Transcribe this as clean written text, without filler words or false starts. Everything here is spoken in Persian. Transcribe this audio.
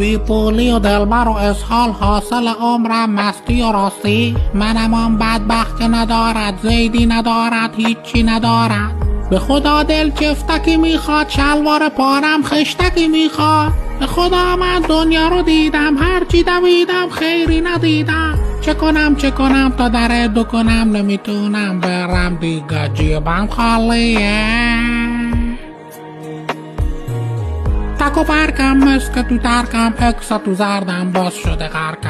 بیپولی و دلبر و اسهال حاصل عمرم مستی و راستی. منم آن بدبخت که ندارد زیدی ندارد هیچی ندارد. به خدا دل چفتکی میخواد شلوار پارم خشتکی میخواد. به خدا من دنیا رو دیدم هرچی دویدم خیری ندیدم. چه کنم تا در دکنم نمیتونم برم دیگه جیبم خالیه. تک و پرکم مسک تو ترکم اکسا تو زردم باز شده غرق